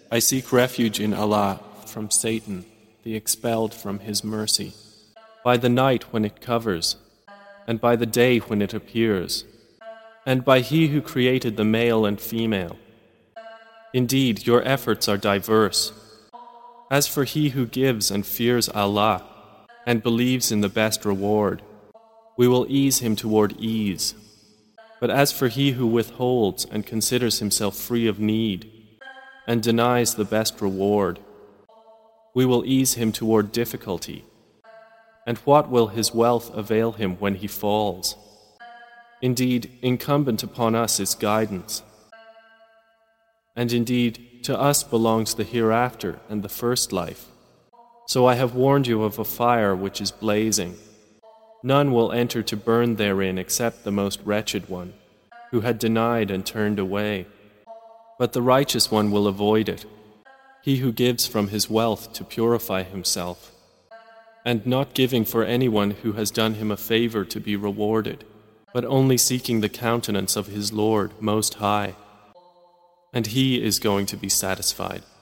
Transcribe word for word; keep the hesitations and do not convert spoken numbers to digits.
I seek refuge in Allah from Satan, the expelled from His mercy, by the night when it covers, and by the day when it appears, and by He who created the male and female. Indeed, your efforts are diverse. As for he who gives and fears Allah, and believes in the best reward, we will ease him toward ease. But as for he who withholds and considers himself free of need, and denies the best reward, we will ease him toward difficulty. And what will his wealth avail him when he falls? Indeed, incumbent upon us is guidance. And indeed, to us belongs the hereafter and the first life. So I have warned you of a fire which is blazing. None will enter to burn therein except the most wretched one, who had denied and turned away. But the righteous one will avoid it, he who gives from his wealth to purify himself, and not giving for anyone who has done him a favor to be rewarded, but only seeking the countenance of his Lord Most High. And He is going to be satisfied.